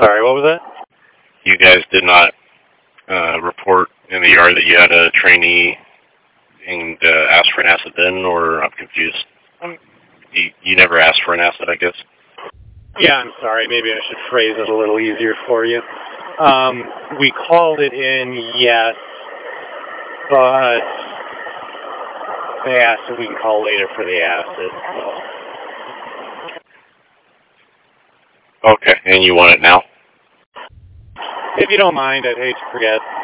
sorry, what was that? You guys did not report in the yard that you had a trainee and asked for an acid then, or I'm confused? You never asked for an acid, I guess? Yeah, I'm sorry. Maybe I should phrase it a little easier for you. We called it in, yes, but they asked if we can call later for the acid. Okay, and you want it now? If you don't mind, I'd hate to forget.